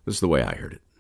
This is the way I heard it.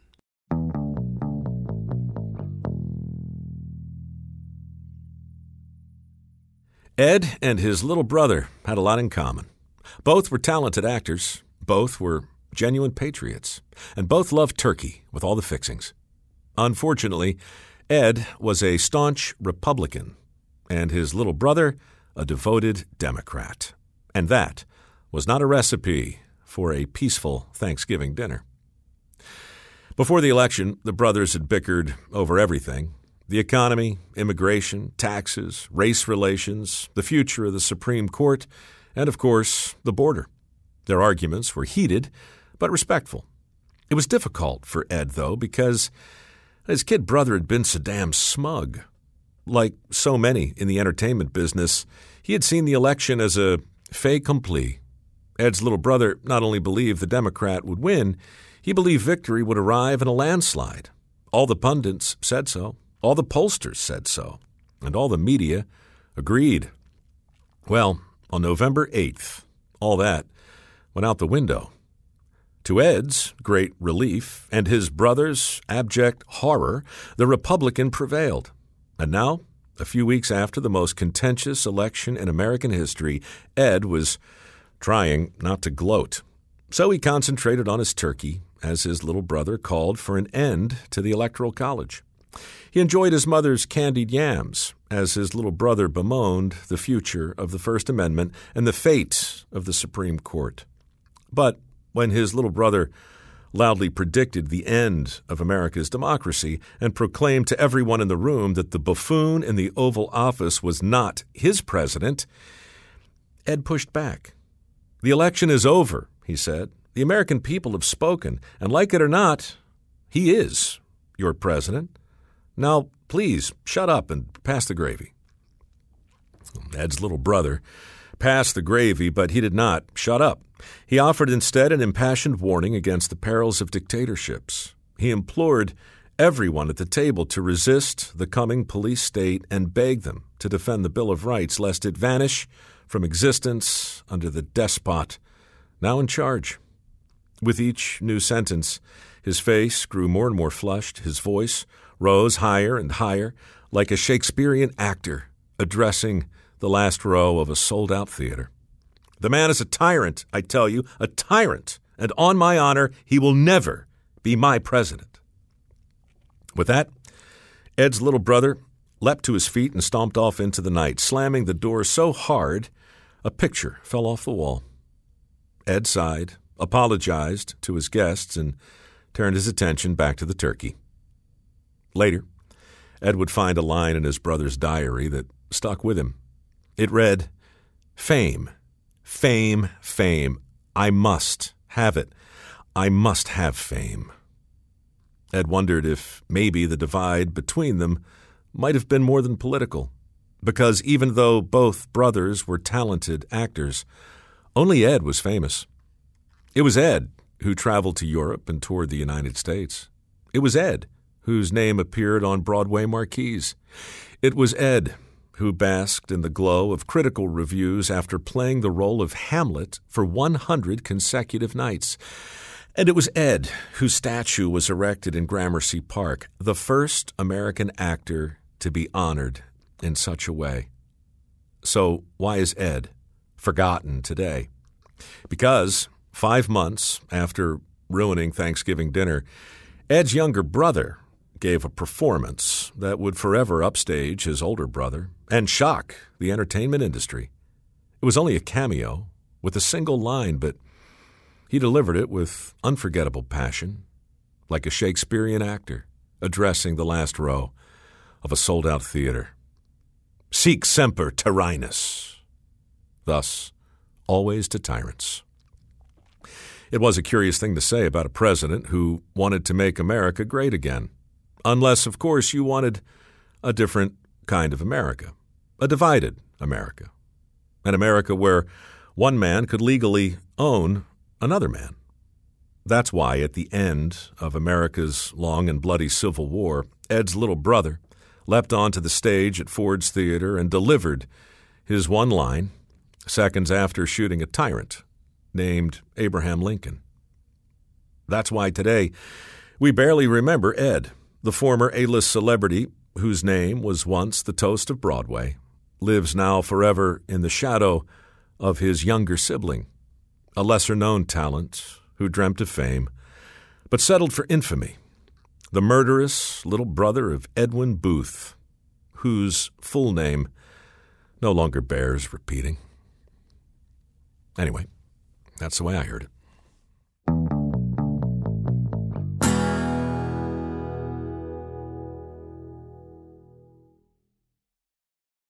Ed and his little brother had a lot in common. Both were talented actors, both were genuine patriots, and both loved turkey with all the fixings. Unfortunately, Ed was a staunch Republican, and his little brother a devoted Democrat. And that was not a recipe for a peaceful Thanksgiving dinner. Before the election, the brothers had bickered over everything: the economy, immigration, taxes, race relations, the future of the Supreme Court, and, of course, the border. Their arguments were heated but respectful. It was difficult for Ed, though, because his kid brother had been so damn smug. Like so many in the entertainment business, he had seen the election as a fait accompli. Ed's little brother not only believed the Democrat would win, he believed victory would arrive in a landslide. All the pundits said so. All the pollsters said so. And all the media agreed. Well, on November 8th, all that went out the window. To Ed's great relief and his brother's abject horror, the Republican prevailed. And now, a few weeks after the most contentious election in American history, Ed was trying not to gloat. So he concentrated on his turkey as his little brother called for an end to the Electoral College. He enjoyed his mother's candied yams as his little brother bemoaned the future of the First Amendment and the fate of the Supreme Court. But when his little brother loudly predicted the end of America's democracy and proclaimed to everyone in the room that the buffoon in the Oval Office was not his president, Ed pushed back. "The election is over," he said. "The American people have spoken, and like it or not, he is your president. Now, please, shut up and pass the gravy." Ed's little brother passed the gravy, but he did not shut up. He offered instead an impassioned warning against the perils of dictatorships. He implored everyone at the table to resist the coming police state and begged them to defend the Bill of Rights, lest it vanish from existence under the despot now in charge. With each new sentence, his face grew more and more flushed. His voice rose higher and higher, like a Shakespearean actor addressing the last row of a sold-out theater. "The man is a tyrant, I tell you, a tyrant, and on my honor, he will never be my president." With that, Ed's little brother leapt to his feet and stomped off into the night, slamming the door so hard a picture fell off the wall. Ed sighed, apologized to his guests, and turned his attention back to the turkey. Later, Ed would find a line in his brother's diary that stuck with him. It read, "Fame, fame, fame. I must have it. I must have fame." Ed wondered if maybe the divide between them might have been more than political, because even though both brothers were talented actors, only Ed was famous. It was Ed who traveled to Europe and toured the United States. It was Ed whose name appeared on Broadway marquees. It was Ed who basked in the glow of critical reviews after playing the role of Hamlet for 100 consecutive nights. And it was Ed whose statue was erected in Gramercy Park, the first American actor to be honored in such a way. So why is Ed forgotten today? Because 5 months after ruining Thanksgiving dinner, Ed's younger brother gave a performance that would forever upstage his older brother and shock the entertainment industry. It was only a cameo with a single line, but he delivered it with unforgettable passion, like a Shakespearean actor addressing the last row of a sold-out theater. "Sic semper tyrannis." Thus, always to tyrants. It was a curious thing to say about a president who wanted to make America great again. Unless, of course, you wanted a different kind of America, a divided America, an America where one man could legally own another man. That's why at the end of America's long and bloody Civil War, Ed's little brother leapt onto the stage at Ford's Theater and delivered his one line seconds after shooting a tyrant named Abraham Lincoln. That's why today we barely remember Ed, the former A-list celebrity whose name was once the toast of Broadway, lives now forever in the shadow of his younger sibling, a lesser-known talent who dreamt of fame, but settled for infamy, the murderous little brother of Edwin Booth, whose full name no longer bears repeating. Anyway, that's the way I heard it.